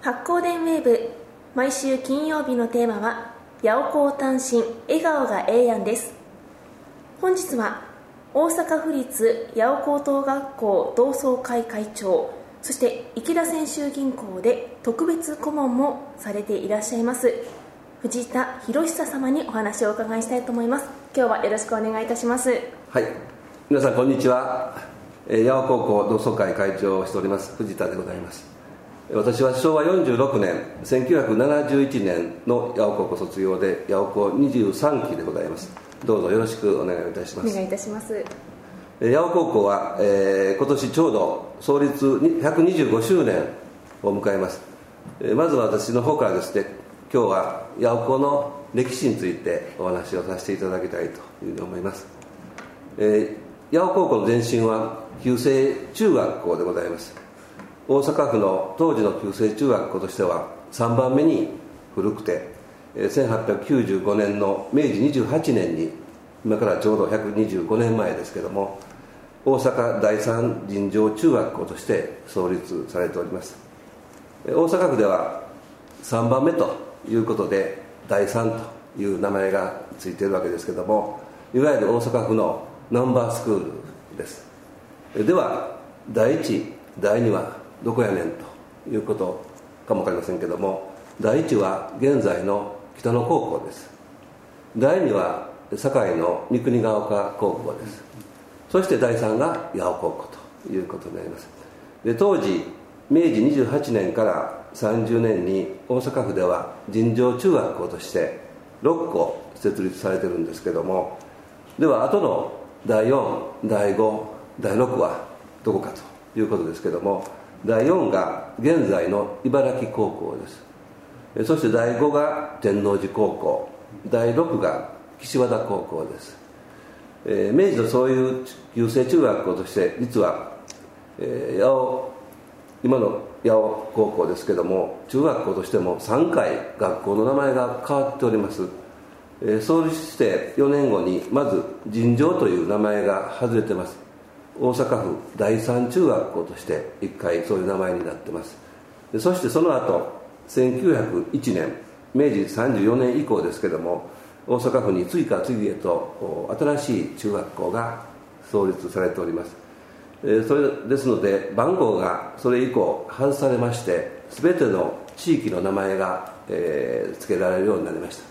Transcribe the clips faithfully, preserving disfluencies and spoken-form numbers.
八甲田ウェーブ、毎週金曜日のテーマは八百校単身笑顔がええやんです。本日は大阪府立八百高等学校同窓会会長、そして池田泉州銀行で特別顧問もされていらっしゃいます藤田博久様にお話をお伺いしたいと思います。今日はよろしくお願いいたします。 はい、皆さんこんにちは。八百高校同窓会会長をしております藤田でございます。私はしょうわよんじゅうろくねんせんきゅうひゃくななじゅういちねんの八百高校卒業で八百高にじゅうさんきでございます。どうぞよろしくお願いいたします。 お願いいたします。 八百高校は、えー、今年ちょうど創立ひゃくにじゅうごしゅうねんを迎えます。えー、まず私の方からですね、今日は八百高の歴史についてお話をさせていただきたいというふうに思います。えー、八百高校の前身は旧制中学校でございます。大阪府の当時の旧制中学校としてはさんばんめに古くて、せんはっぴゃくきゅうじゅうごねんのめいじにじゅうはちねんに、今からちょうどひゃくにじゅうごねんまえですけども、大阪第三尋常中学校として創立されております。大阪府ではさんばんめということで第三という名前がついているわけですけども、いわゆる大阪府のナンバースクールです。では第一第二はどこやねんということかも分かりませんけども、第一は現在の北野高校です。第二は堺の三国ヶ丘高校です。そして第三が八百高校ということになります。で、当時めいじにじゅうはちねんからさんじゅうねんに大阪府では尋常中学校としてろっこ設立されてるんですけども、では後のだいよん、だいご、だいろくはどこかということですけども、だいよんが現在の茨城高校です。そしてだいごが天王寺高校、だいろくが岸和田高校です。えー、明治のそういう旧制中学校として実は、えー、八尾今の八尾高校ですけども、中学校としてもさんかい学校の名前が変わっております。えー、創立してよねんごにまず尋常という名前が外れてます。大阪府第三中学校としていっかいそういう名前になってます。でそしてその後せんきゅうひゃくいちねんめいじさんじゅうよねん以降ですけども、大阪府に次から次へと新しい中学校が創立されております。それですので番号がそれ以降外されまして、全ての地域の名前が、えー、付けられるようになりました。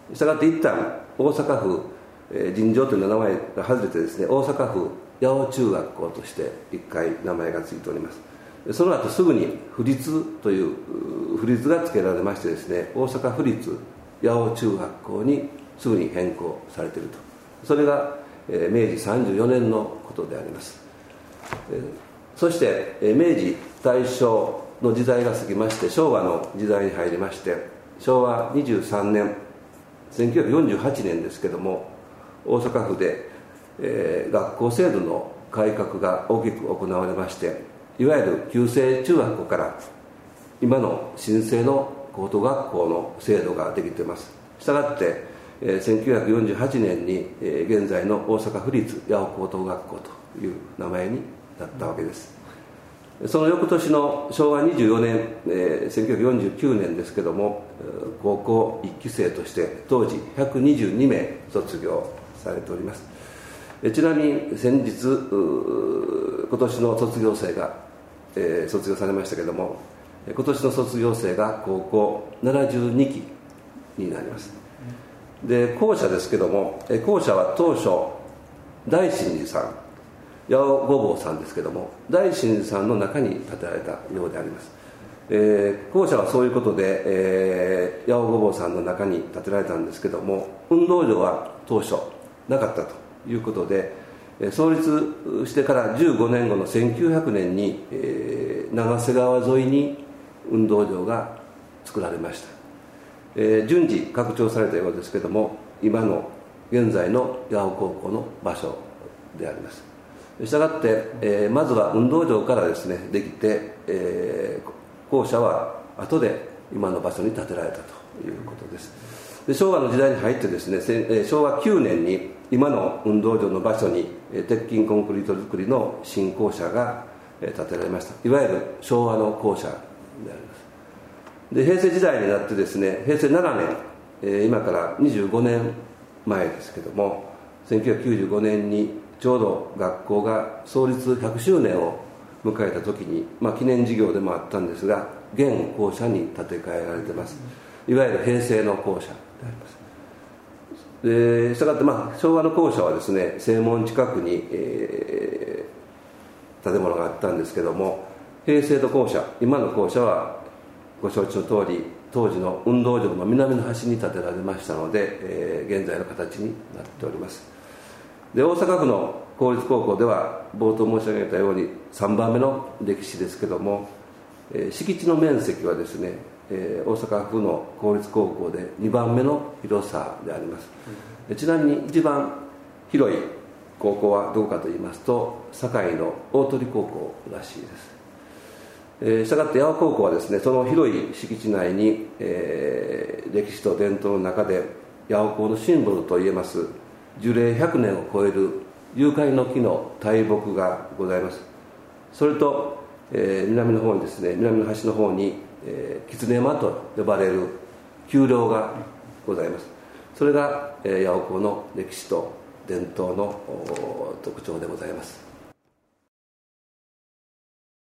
したがって一旦大阪府、えー、尋常という名前が外れてですね、大阪府八尾中学校として一回名前が付いております。その後すぐに府立という府立が付けられましてですね、大阪府立八尾中学校にすぐに変更されていると。それが、えー、めいじさんじゅうよねんのことであります。えー、そして、えー、明治大正の時代が過ぎまして昭和の時代に入りまして、しょうわにじゅうさんねんせんきゅうひゃくよんじゅうはちねんですけども、大阪府でえー、学校制度の改革が大きく行われまして、いわゆる旧制中学校から今の新制の高等学校の制度ができています。したがって、えー、せんきゅうひゃくよんじゅうはちねんに、えー、現在の大阪府立八尾高等学校という名前になったわけです。その翌年のしょうわにじゅうよねん、えー、せんきゅうひゃくよんじゅうきゅうねんですけども、高校いっきせいとして当時ひゃくにじゅうにめい卒業されております。ちなみに先日今年の卒業生が、えー、卒業されましたけれども、今年の卒業生が高校ななじゅうにきになります。で校舎ですけども、校舎は当初大真寺さん、八尾御坊さんですけども、大真寺さんの中に建てられたようであります。えー、校舎はそういうことで、えー、八尾御坊さんの中に建てられたんですけども、運動場は当初なかったということで、創立してからじゅうごねんごのせんきゅうひゃくねんに、えー、長瀬川沿いに運動場が作られました。えー、順次拡張されたようですけども、今の現在の八尾高校の場所であります。したがって、えー、まずは運動場からですねできて、えー、校舎は後で今の場所に建てられたということです。で昭和の時代に入ってですね、しょうわきゅうねんに今の運動場の場所に鉄筋コンクリート造りの新校舎が建てられました。いわゆる昭和の校舎であります。 で平成時代になってですね、平成ななねん、えー、今からにじゅうごねんまえですけども、せんきゅうひゃくきゅうじゅうごねんにちょうど学校が創立ひゃくしゅうねんを迎えた時に、まあ、記念事業でもあったんですが、現校舎に建て替えられています。いわゆる平成の校舎であります。でしたがって、まあ、昭和の校舎はですね、正門近くに、えー、建物があったんですけども、平成の校舎、今の校舎はご承知の通り、当時の運動場の南の端に建てられましたので、えー、現在の形になっております。で大阪府の公立高校では冒頭申し上げたようにさんばんめの歴史ですけども、えー、敷地の面積はですね、えー、大阪府の公立高校でにばんめの広さであります。うん、ちなみに一番広い高校はどこかといいますと、堺の大鳥高校らしいです。えー、したがって八尾高校はですね、その広い敷地内に、えー、歴史と伝統の中で八尾校のシンボルといえます樹齢ひゃくねんを超えるユーカリの木の大木がございます。それと、えー、南の方にですね、南の端の方に、えー、狐山と呼ばれる丘陵がございます。それが、えー、八尾校の歴史と伝統の特徴でございます。